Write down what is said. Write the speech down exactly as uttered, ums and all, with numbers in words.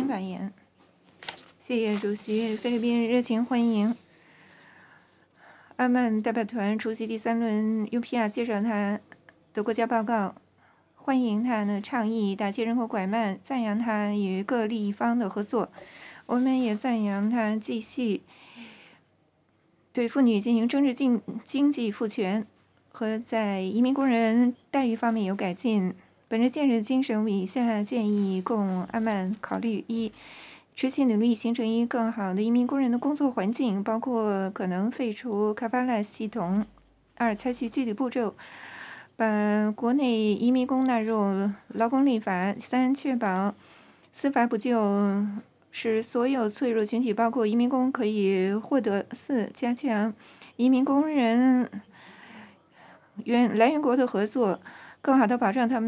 新发言。谢谢主席，菲律宾热情欢迎阿曼代表团出席第三轮 U P R 介绍他的国家报告，欢迎他的倡议打击人口拐卖，赞扬他与各利益方的合作。我们也赞扬他继续对妇女进行政治经经济赋权和在移民工人待遇方面有改进。本着建设精神，我们以下建议供阿曼考虑：一、持续努力形成一更好的移民工人的工作环境，包括可能废除卡巴拉系统；二、采取具体步骤，把国内移民工纳入劳工立法；三、确保司法补救，使所有脆弱群体，包括移民工，可以获得；四、加强移民工人原来源国的合作，更好地保障他们